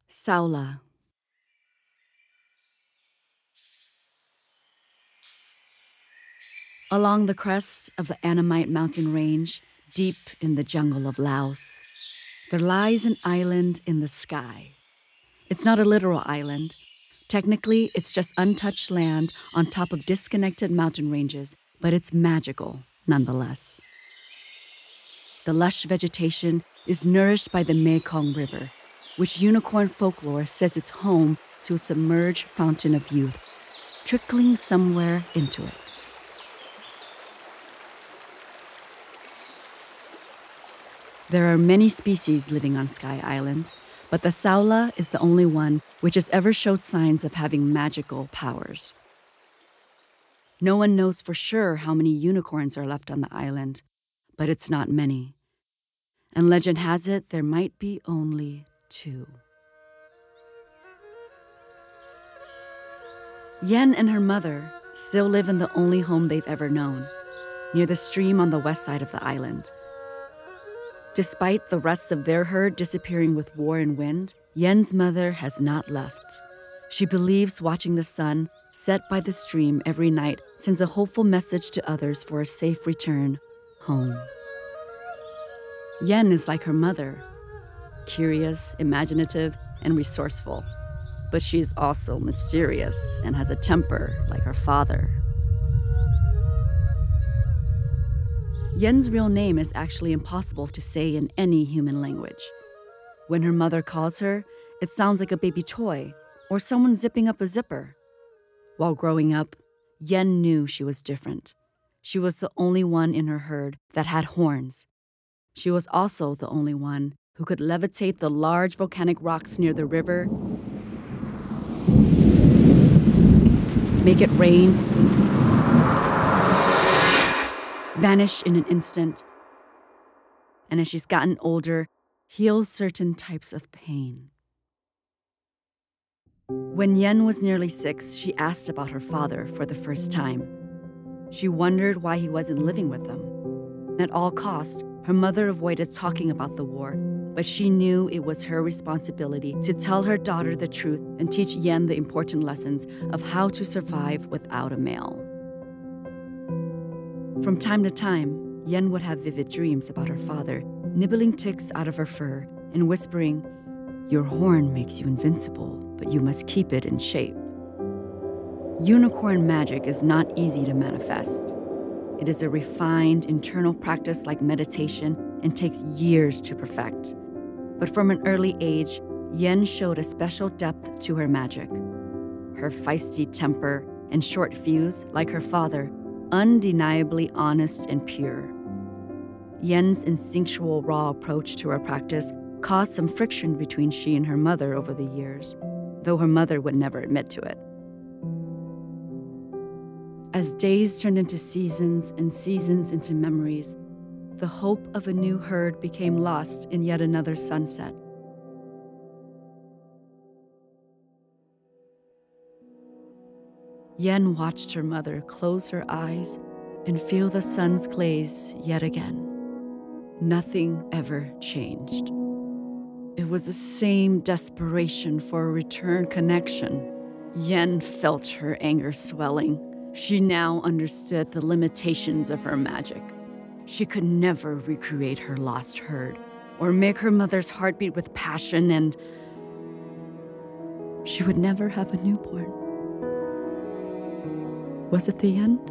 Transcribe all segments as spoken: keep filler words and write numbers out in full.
Saula. Along the crest of the Annamite mountain range, deep in the jungle of Laos, there lies an island in the sky. It's not a literal island. Technically, it's just untouched land on top of disconnected mountain ranges, but it's magical nonetheless. The lush vegetation is nourished by the Mekong River, which unicorn folklore says it's home to a submerged fountain of youth, trickling somewhere into it. There are many species living on Sky Island, but the Saula is the only one which has ever showed signs of having magical powers. No one knows for sure how many unicorns are left on the island, but it's not many. And legend has it there might be only two. Yen and her mother still live in the only home they've ever known, near the stream on the west side of the island. Despite the rest of their herd disappearing with war and wind, Yen's mother has not left. She believes watching the sun set by the stream every night sends a hopeful message to others for a safe return home. Yen is like her mother, curious, imaginative, and resourceful. But she's also mysterious and has a temper like her father. Yen's real name is actually impossible to say in any human language. When her mother calls her, it sounds like a baby toy or someone zipping up a zipper. While growing up, Yen knew she was different. She was the only one in her herd that had horns. She was also the only one who could levitate the large volcanic rocks near the river, make it rain, vanish in an instant, and as she's gotten older, heal certain types of pain. When Yen was nearly six, she asked about her father for the first time. She wondered why he wasn't living with them. At all costs, her mother avoided talking about the war, but she knew it was her responsibility to tell her daughter the truth and teach Yen the important lessons of how to survive without a male. From time to time, Yen would have vivid dreams about her father, nibbling ticks out of her fur and whispering, "Your horn makes you invincible, but you must keep it in shape." Unicorn magic is not easy to manifest. It is a refined internal practice like meditation and takes years to perfect. But from an early age, Yen showed a special depth to her magic. Her feisty temper and short fuse, like her father, undeniably honest and pure. Yen's instinctual raw approach to her practice caused some friction between she and her mother over the years, though her mother would never admit to it. As days turned into seasons and seasons into memories, the hope of a new herd became lost in yet another sunset. Yen watched her mother close her eyes and feel the sun's glaze yet again. Nothing ever changed. It was the same desperation for a return connection. Yen felt her anger swelling. She now understood the limitations of her magic. She could never recreate her lost herd or make her mother's heartbeat with passion, and she would never have a newborn. Was it the end?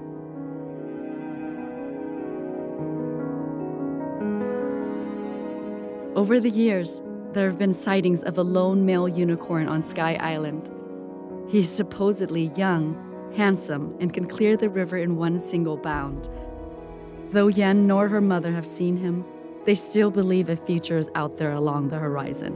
Over the years, there have been sightings of a lone male unicorn on Sky Island. He's supposedly young, handsome, and can clear the river in one single bound. Though Yen nor her mother have seen him, they still believe a future is out there along the horizon.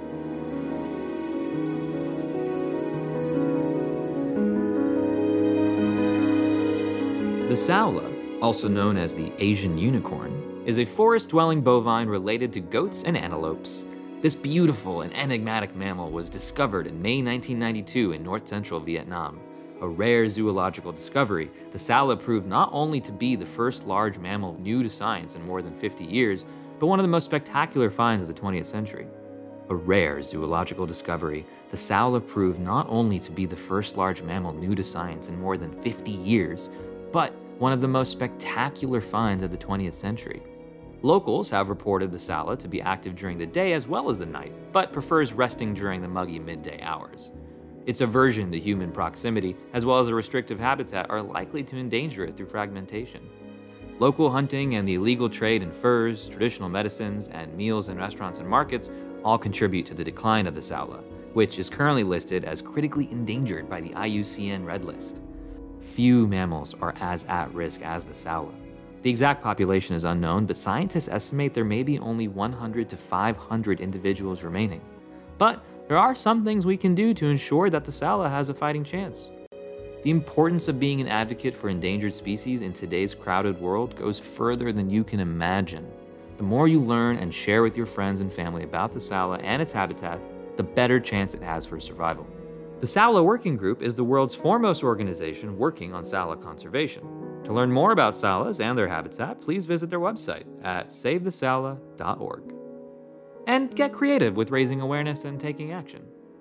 The Saula, also known as the Asian unicorn, is a forest-dwelling bovine related to goats and antelopes. This beautiful and enigmatic mammal was discovered in May nineteen ninety-two in north-central Vietnam. A rare zoological discovery, the Saula proved not only to be the first large mammal new to science in more than fifty years, but one of the most spectacular finds of the twentieth century. A rare zoological discovery, the Saola proved not only to be the first large mammal new to science in more than fifty years, but one of the most spectacular finds of the twentieth century. Locals have reported the Saola to be active during the day as well as the night, but prefers resting during the muggy midday hours. Its aversion to human proximity, as well as a restrictive habitat, are likely to endanger it through fragmentation. Local hunting and the illegal trade in furs, traditional medicines, and meals in restaurants and markets all contribute to the decline of the Saola, which is currently listed as critically endangered by the I U C N Red List. Few mammals are as at risk as the Saola. The exact population is unknown, but scientists estimate there may be only one hundred to five hundred individuals remaining. But there are some things we can do to ensure that the Saola has a fighting chance. The importance of being an advocate for endangered species in today's crowded world goes further than you can imagine. The more you learn and share with your friends and family about the Saola and its habitat, the better chance it has for survival. The Saola Working Group is the world's foremost organization working on Saola conservation. To learn more about Saolas and their habitat, please visit their website at save the saola dot org. And get creative with raising awareness and taking action.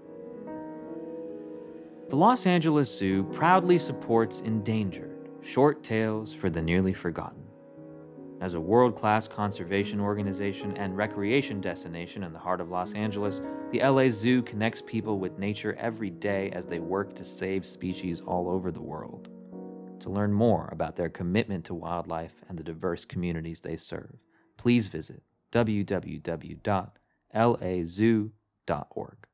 The Los Angeles Zoo proudly supports endangered short tales for the nearly forgotten. As a world-class conservation organization and recreation destination in the heart of Los Angeles, the L A Zoo connects people with nature every day as they work to save species all over the world. To learn more about their commitment to wildlife and the diverse communities they serve, please visit w w w dot l a zoo dot org.